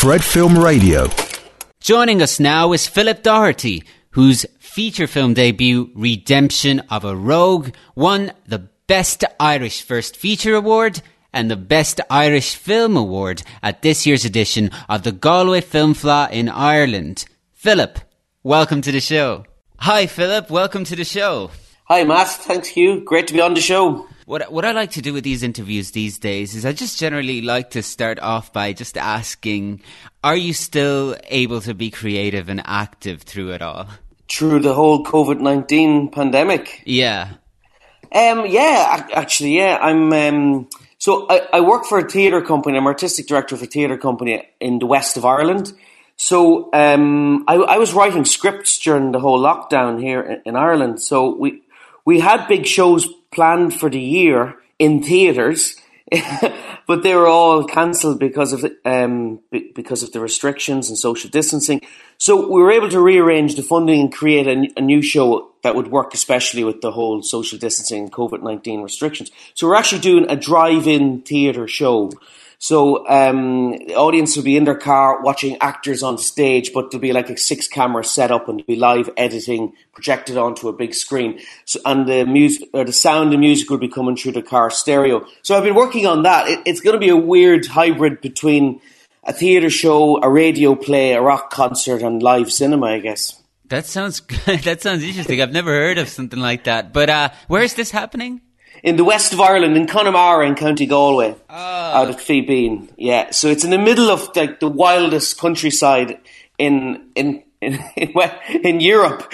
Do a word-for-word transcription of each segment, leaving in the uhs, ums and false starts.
Fred Film Radio. Joining us now is Philip Doherty, whose feature film debut, Redemption of a Rogue, won the Best Irish First Feature Award and the Best Irish Film Award at this year's edition of the Galway Film Fleadh in Ireland. Philip, welcome to the show. Hi Philip, welcome to the show. Hi Matt, thanks you. Great to be on the show. What what I like to do with these interviews these days is I just generally like to start off by just asking, are you still able to be creative and active through it all? Through the whole covid nineteen pandemic? Yeah. Um, yeah, actually, yeah. I'm. Um, so I, I work for a theatre company. I'm artistic director of a theatre company in the west of Ireland. So um, I, I was writing scripts during the whole lockdown here in, in Ireland. So we we had big shows planned for the year in theatres, but they were all cancelled because of um, because of the restrictions and social distancing. So we were able to rearrange the funding and create a, a new show that would work, especially with the whole social distancing and covid nineteen restrictions. So we're actually doing a drive-in theatre show. So um, the audience will be in their car watching actors on stage, but there'll be like a six camera setup and there'll be live editing projected onto a big screen. So, and the music, or the sound and music will be coming through the car stereo. So I've been working on that. It, it's going to be a weird hybrid between a theatre show, a radio play, a rock concert, and live cinema, I guess. That sounds that sounds interesting. I've never heard of something like that. But uh, where is this happening? In the west of Ireland, in Connemara in County Galway, oh. out at Feebeen. Yeah, so it's in the middle of like the wildest countryside in in in in, in Europe,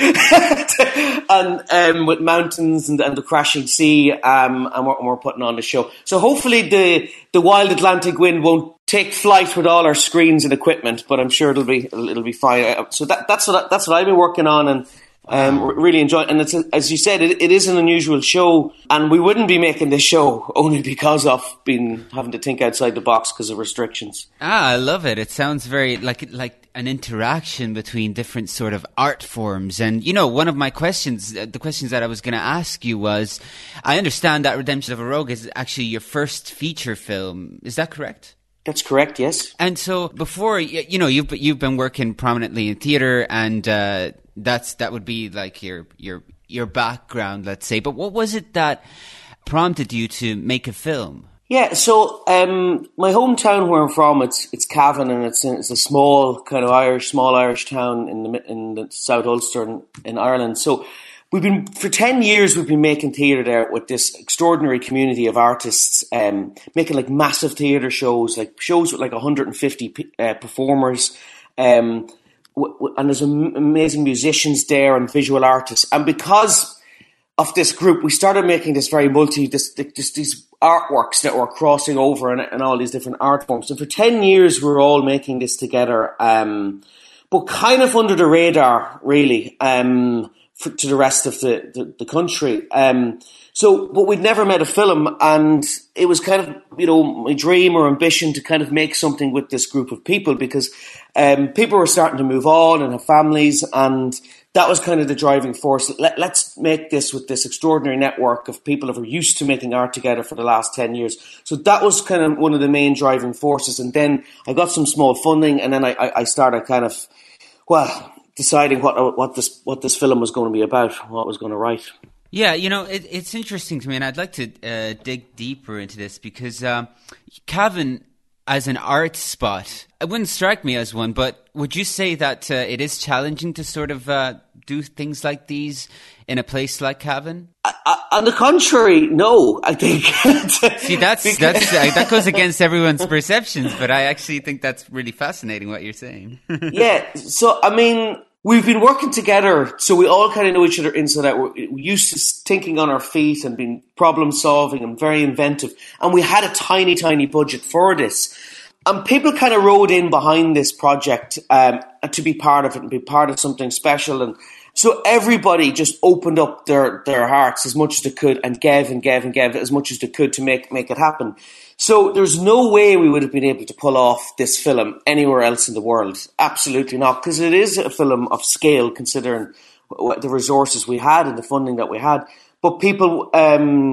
and um, with mountains and, and the crashing sea. Um, and we're, and we're putting on the show. So hopefully the the wild Atlantic wind won't take flight with all our screens and equipment, but I'm sure it'll be it'll, it'll be fine. So that that's what I, that's what I've been working on and. Um, really enjoy it. And it's, as you said, it, it is an unusual show, and we wouldn't be making this show only because of being having to think outside the box because of restrictions. Ah, I love it. It sounds very like like an interaction between different sort of art forms. And you know, one of my questions, the questions that I was going to ask you was, I understand that Redemption of a Rogue is actually your first feature film. Is that correct? That's correct, yes. And so before, you know, you've you've been working prominently in theatre, and uh, that's that would be like your your your background, let's say. But what was it that prompted you to make a film? Yeah, so um, my hometown where I'm from, it's it's Cavan, and it's it's a small kind of Irish, small Irish town in the in the South Ulster in, in Ireland. So. We've been, for ten years, we've been making theatre there with this extraordinary community of artists, um, making like massive theatre shows, like shows with like one hundred fifty uh, performers. Um, w- w- and there's am- amazing musicians there and visual artists. And because of this group, we started making this very multi, this, this these artworks that were crossing over and, and all these different art forms. And for ten years, we were all making this together, um, but kind of under the radar, really. Um, For, to the rest of the, the, the country. Um, so, but we'd never made a film, and it was kind of, you know, my dream or ambition to kind of make something with this group of people, because um, people were starting to move on and have families, and that was kind of the driving force. Let, let's make this with this extraordinary network of people who are used to making art together for the last ten years. So that was kind of one of the main driving forces. And then I got some small funding, and then I, I, I started kind of, well, deciding what what this what this film was going to be about, what I was going to write. Yeah, you know, it, it's interesting to me, and I'd like to uh, dig deeper into this, because um, Cavan, as an art spot, it wouldn't strike me as one, but would you say that uh, it is challenging to sort of uh, do things like these in a place like Cavan? I, I, on the contrary, no, I think. See, that's, that's uh, that goes against everyone's perceptions, but I actually think that's really fascinating what you're saying. Yeah, so, I mean, we've been working together, so we all kind of know each other inside out. We're used to thinking on our feet and being problem solving and very inventive. And we had a tiny, tiny budget for this. And people kind of rode in behind this project um, to be part of it and be part of something special. And so everybody just opened up their, their hearts as much as they could and gave and gave and gave as much as they could to make, make it happen. So there's no way we would have been able to pull off this film anywhere else in the world. Absolutely not, because it is a film of scale considering the resources we had and the funding that we had. But people, um,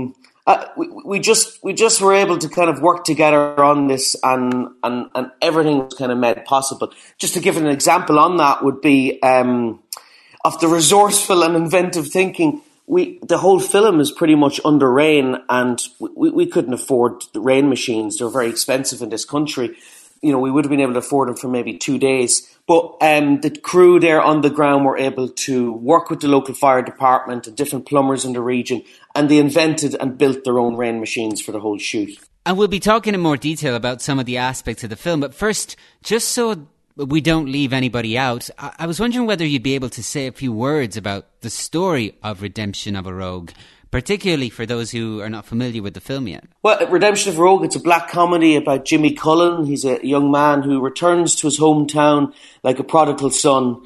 uh, we, we just we just were able to kind of work together on this, and and, and everything was kind of made possible. Just to give an example on that would be um, of the resourceful and inventive thinking. We the whole film is pretty much under rain, and we, we couldn't afford the rain machines. They're very expensive in this country. You know, we would have been able to afford them for maybe two days. But um, the crew there on the ground were able to work with the local fire department and different plumbers in the region, and they invented and built their own rain machines for the whole shoot. And we'll be talking in more detail about some of the aspects of the film. But first, just so we don't leave anybody out, I, I was wondering whether you'd be able to say a few words about the story of Redemption of a Rogue, particularly for those who are not familiar with the film yet. Well, Redemption of a Rogue, it's a black comedy about Jimmy Cullen. He's a young man who returns to his hometown like a prodigal son.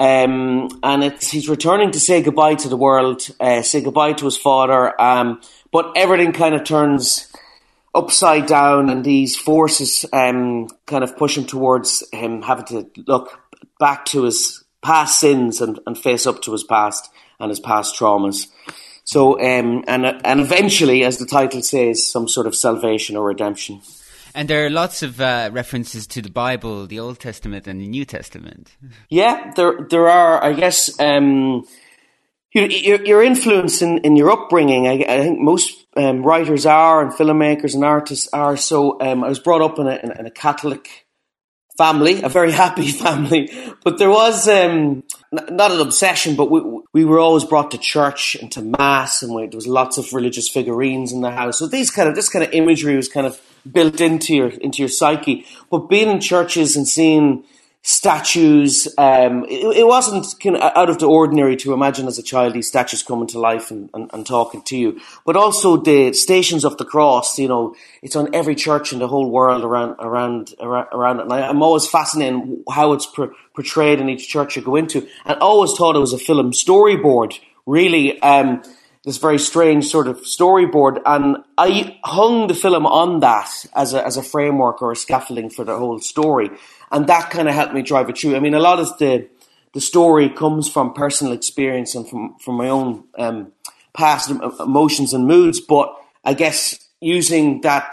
Um, and it's, he's returning to say goodbye to the world, uh, say goodbye to his father. Um, but everything kind of turns upside down, and these forces um, kind of push him towards him having to look back to his past sins and, and face up to his past and his past traumas. So, um, and and eventually, as the title says, some sort of salvation or redemption. And there are lots of uh, references to the Bible, the Old Testament and the New Testament. Yeah, there there are, I guess, um, your, your influence in, in your upbringing, I, I think most um, writers are, and filmmakers and artists are. So um, I was brought up in a, in a Catholic family, a very happy family, but there was um, n- not an obsession, but we we were always brought to church and to mass, and we, there was lots of religious figurines in the house. So these kind of this kind of imagery was kind of built into your into your psyche. But being in churches and seeing statues, um, it, it wasn't kind of out of the ordinary to imagine as a child these statues coming to life and, and, and talking to you. But also the Stations of the Cross, you know, it's on every church in the whole world around around around, around it. And I, I'm always fascinated in how it's per, portrayed in each church you go into. And I always thought it was a film storyboard, really. Um, this very strange sort of storyboard, and I hung the film on that as a as a framework or a scaffolding for the whole story, and that kind of helped me drive it through. I mean, a lot of the the story comes from personal experience and from from my own um, past emotions and moods, but I guess using that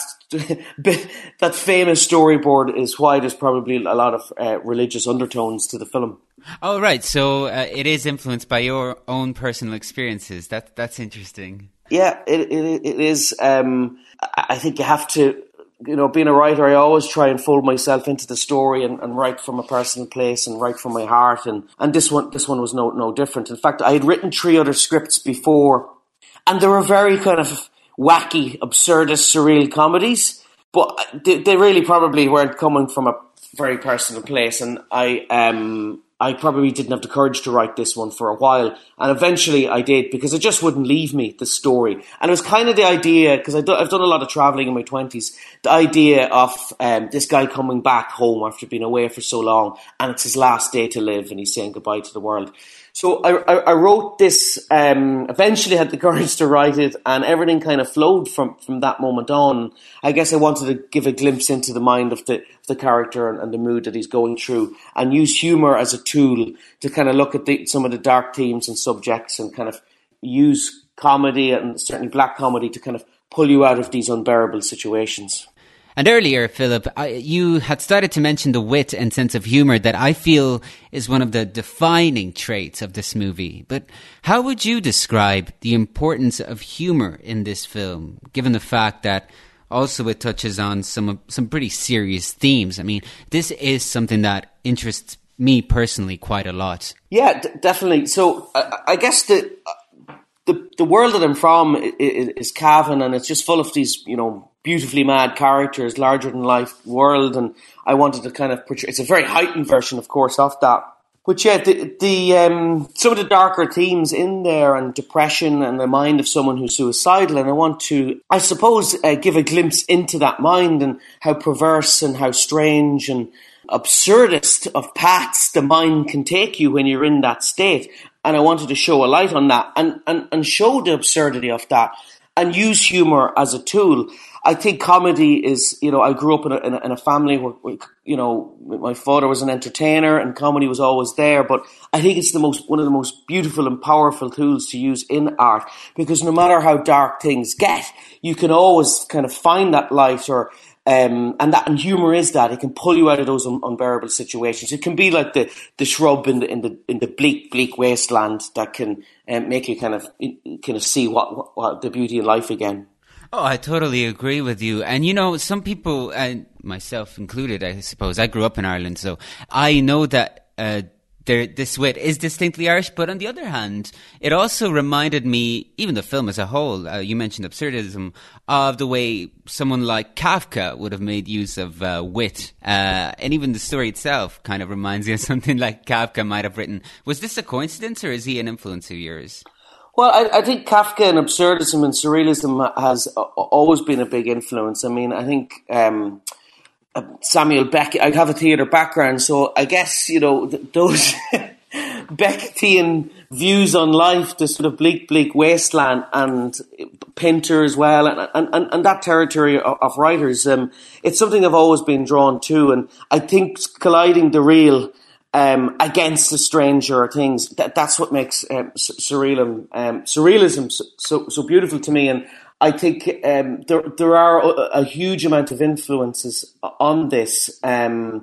that famous storyboard is why there's probably a lot of uh, religious undertones to the film. Oh, right. So uh, it is influenced by your own personal experiences. That That's interesting. Yeah, it it, it is. Um, I think you have to, you know, being a writer, I always try and fold myself into the story and, and write from a personal place and write from my heart. And, and this one this one was no no different. In fact, I had written three other scripts before, and they were very kind of wacky, absurdist, surreal comedies. But they, they really probably weren't coming from a very personal place. And I um. I probably didn't have the courage to write this one for a while. And eventually I did, because it just wouldn't leave me, the story. And it was kind of the idea, because I've done a lot of travelling in my twenties, the idea of um, this guy coming back home after being away for so long, and it's his last day to live and he's saying goodbye to the world. So I, I, I wrote this, um, eventually had the courage to write it, and everything kind of flowed from, from that moment on. I guess I wanted to give a glimpse into the mind of the, the character and, and the mood that he's going through, and use humour as a tool to kind of look at the, some of the dark themes and subjects, and kind of use comedy, and certainly black comedy, to kind of pull you out of these unbearable situations. And earlier, Philip, I, you had started to mention the wit and sense of humour that I feel is one of the defining traits of this movie. But how would you describe the importance of humour in this film, given the fact that also it touches on some some pretty serious themes? I mean, this is something that interests me personally quite a lot. Yeah, d- definitely. So uh, I guess the, uh, the the world that I'm from is, is Cavan, and it's just full of these, you know, beautifully mad characters, larger than life world, and I wanted to kind of portray. It's a very heightened version, of course, of that. But yeah, the the um, some of the darker themes in there, and depression, and the mind of someone who's suicidal, and I want to, I suppose, uh, give a glimpse into that mind and how perverse and how strange and absurdist of paths the mind can take you when you're in that state. And I wanted to show a light on that, and and and show the absurdity of that, and use humour as a tool. I think comedy is, you know, I grew up in a, in a, in a family where, where, you know, my father was an entertainer and comedy was always there. But I think it's the most, one of the most beautiful and powerful tools to use in art, because no matter how dark things get, you can always kind of find that light, or Um, and that, and humor is that it can pull you out of those un- unbearable situations. It can be like the, the shrub in the in the in the bleak bleak wasteland that can um, make you kind of kind of see what, what, what the beauty of life again. Oh, I totally agree with you. And you know, some people, and myself included, I suppose, I grew up in Ireland, so I know that uh, there, this wit is distinctly Irish. But on the other hand, it also reminded me, even the film as a whole, uh, you mentioned absurdism, of the way someone like Kafka would have made use of uh, wit. Uh, and even the story itself kind of reminds you of something like Kafka might have written. Was this a coincidence, or is he an influence of yours? Well, I, I think Kafka and absurdism and surrealism has always been a big influence. I mean, I think um, Samuel Beckett, I have a theatre background, so I guess, you know, th- those Beckettian views on life, the sort of bleak, bleak wasteland, and Pinter as well, and, and, and that territory of, of writers, um, it's something I've always been drawn to. And I think colliding the real Um, against the stranger things, that, that's what makes um, surrealism, um, surrealism so, so so beautiful to me. And I think um, there there are a, a huge amount of influences on this um,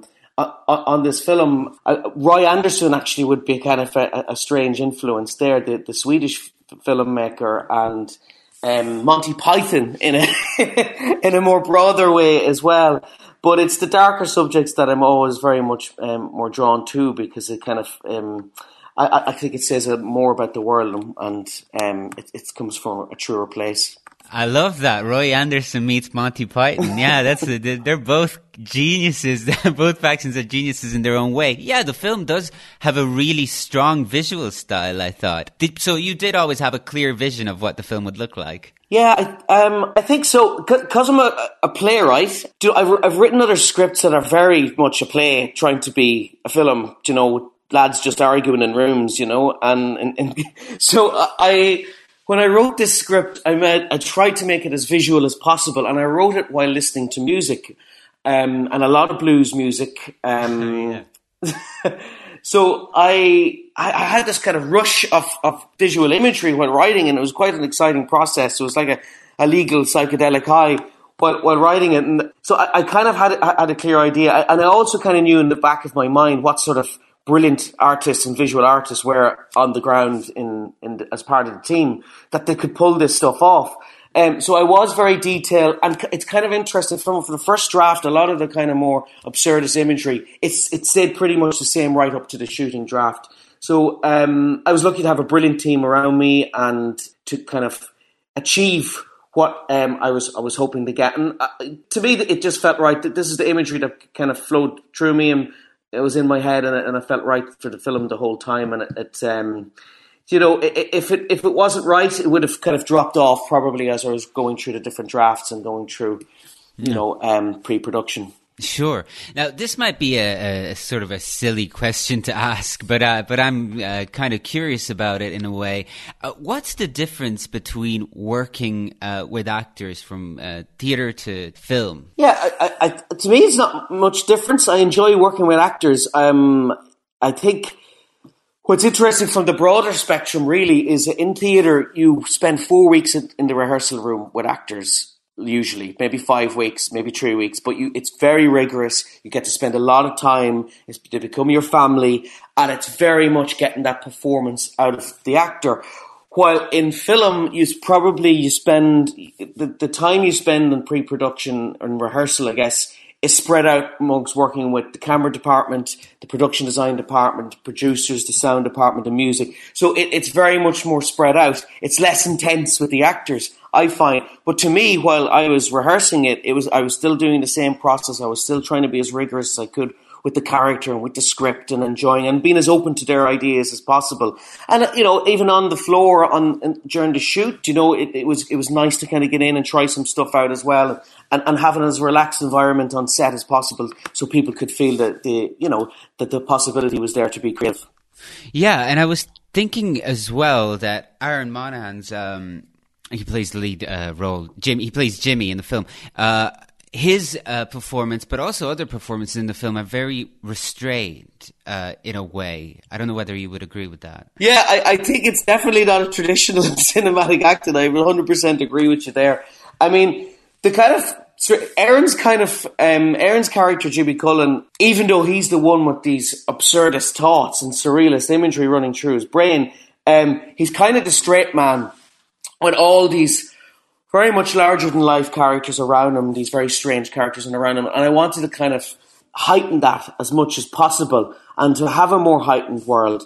on this film. Uh, Roy Andersson actually would be kind of a, a strange influence there, the, the Swedish filmmaker, and um, Monty Python in a in a more broader way as well. But it's the darker subjects that I'm always very much um, more drawn to, because it kind of, um, I, I think it says more about the world, and um, it, it comes from a truer place. I love that. Roy Andersson meets Monty Python. Yeah, that's a, they're both geniuses. Both factions are geniuses in their own way. Yeah, the film does have a really strong visual style, I thought. Did, so you did always have a clear vision of what the film would look like? Yeah, I, um, I think so. Because I'm a, a playwright, do, I've, I've written other scripts that are very much a play, trying to be a film, you know, lads just arguing in rooms, you know. And, and, and so I, when I wrote this script, I, made, I tried to make it as visual as possible. And I wrote it while listening to music, um, and a lot of blues music. Um, yeah. So I, I had this kind of rush of, of visual imagery while writing, and it was quite an exciting process. It was like a, a legal psychedelic high while, while writing it. And so I, I kind of had, had a clear idea. And I also kind of knew in the back of my mind what sort of brilliant artists and visual artists were on the ground in, in the, as part of the team, that they could pull this stuff off. Um, so I was very detailed, and it's kind of interesting from, from the first draft, a lot of the kind of more absurdist imagery, it's it stayed pretty much the same right up to the shooting draft. So um, I was lucky to have a brilliant team around me and to kind of achieve what um, I was I was hoping to get. And uh, to me, it just felt right that this is the imagery that kind of flowed through me, and it was in my head, and it, and it felt right for the film the whole time. And it, it um, you know, if it if it wasn't right, it would have kind of dropped off probably as I was going through the different drafts and going through, you yeah. know, um, pre-production. Sure. Now, this might be a, a sort of a silly question to ask, but uh, but I'm uh, kind of curious about it in a way. Uh, what's the difference between working uh, with actors from uh, theatre to film? Yeah, I, I, to me, it's not much difference. I enjoy working with actors. Um, I think what's interesting from the broader spectrum really is that in theatre, you spend four weeks in, in the rehearsal room with actors. Usually, maybe five weeks, maybe three weeks, but you, it's very rigorous. You get to spend a lot of time. It's, they become your family, and it's very much getting that performance out of the actor. While in film, you probably you spend the, the time you spend in pre-production and rehearsal, I guess, is spread out amongst working with the camera department, the production design department, producers, the sound department, the music. So it, it's very much more spread out. It's less intense with the actors, I find. But to me, while I was rehearsing it, it was I was still doing the same process. I was still trying to be as rigorous as I could with the character and with the script, and enjoying and being as open to their ideas as possible. And you know, even on the floor on during the shoot, you know, it, it was it was nice to kind of get in and try some stuff out as well, and, and have an as relaxed environment on set as possible, so people could feel that the you know that the possibility was there to be creative. Yeah, and I was thinking as well that Aaron Monahan's um, He plays the lead uh, role. Jim. He plays Jimmy in the film. Uh, his uh, performance, but also other performances in the film, are very restrained uh, in a way. I don't know whether you would agree with that. Yeah, I, I think it's definitely not a traditional cinematic acting. I one hundred percent agree with you there. I mean, the kind of Aaron's kind of um, Aaron's character, Jimmy Cullen, even though he's the one with these absurdist thoughts and surrealist imagery running through his brain, um, he's kind of the straight man with all these very much larger than life characters around him, these very strange characters around him. And I wanted to kind of heighten that as much as possible and to have a more heightened world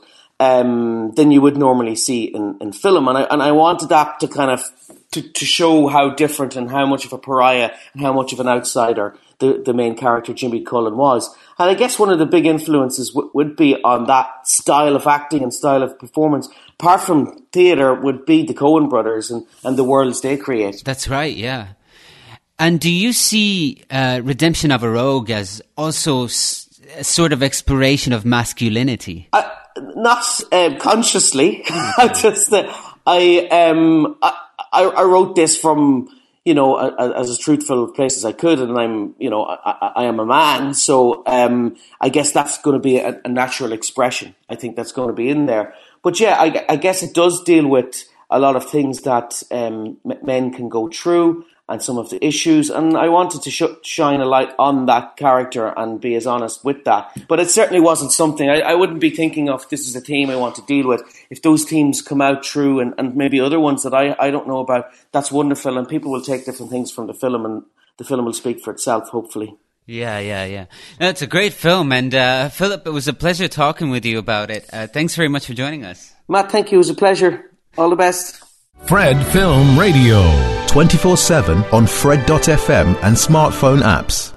um, than you would normally see in, in film. And I, and I wanted that to kind of to, to show how different and how much of a pariah and how much of an outsider the, the main character, Jimmy Cullen, was. And I guess one of the big influences w- would be on that style of acting and style of performance, apart from theatre, would be the Coen brothers and, and the worlds they create. That's right, yeah. And do you see uh, Redemption of a Rogue as also s- a sort of exploration of masculinity? I, not um, consciously. I just, uh, I, um, I, I wrote this from, you know, a, a, as a truthful place as I could, and I'm, you know, I, I am a man, so um, I guess that's going to be a, a natural expression. I think that's going to be in there. But yeah, I, I guess it does deal with a lot of things that um, men can go through and some of the issues. And I wanted to sh- shine a light on that character and be as honest with that. But it certainly wasn't something, I, I wouldn't be thinking of this is a theme I want to deal with. If those themes come out true and, and maybe other ones that I, I don't know about, that's wonderful. And people will take different things from the film and the film will speak for itself, hopefully. Yeah, yeah, yeah. No, it's a great film. And uh, Philip, it was a pleasure talking with you about it. Uh, thanks very much for joining us. Matt, thank you. It was a pleasure. All the best. Fred Film Radio. twenty-four seven on Fred dot f m and smartphone apps.